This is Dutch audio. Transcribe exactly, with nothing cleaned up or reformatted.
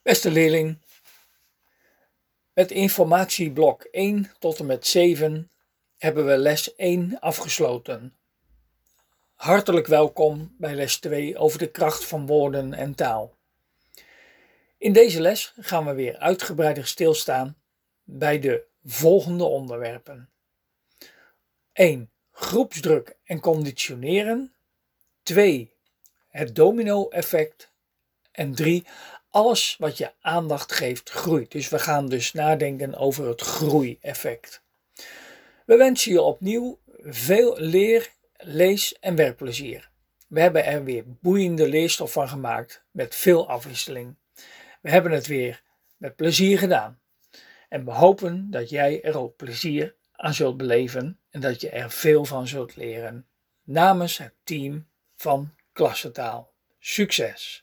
Beste leerling, met informatieblok één tot en met zeven hebben we les één afgesloten. Hartelijk welkom bij les twee over de kracht van woorden en taal. In deze les gaan we weer uitgebreider stilstaan bij de volgende onderwerpen. één. Groepsdruk en conditioneren. twee. Het domino-effect. En drie. Alles wat je aandacht geeft groeit. Dus we gaan dus nadenken over het groeieffect. We wensen je opnieuw veel leer, lees- en werkplezier. We hebben er weer boeiende leerstof van gemaakt met veel afwisseling. We hebben het weer met plezier gedaan. En we hopen dat jij er ook plezier aan zult beleven en dat je er veel van zult leren. Namens het team van Klassentaal. Succes!